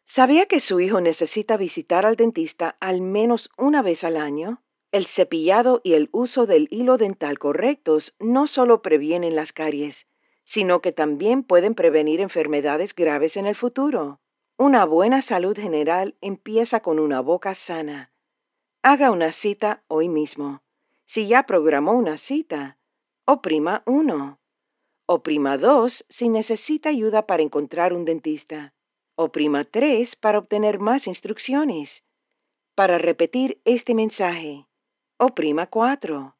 ¿Sabía que su hijo necesita visitar al dentista al menos una vez al año? El cepillado y el uso del hilo dental correctos no solo previenen las caries, sino que también pueden prevenir enfermedades graves en el futuro. Una buena salud general empieza con una boca sana. Haga una cita hoy mismo. Si ya programó una cita, oprima 1. Oprima 2 si necesita ayuda para encontrar un dentista. Oprima 3 para obtener más instrucciones. Para repetir este mensaje, oprima 4.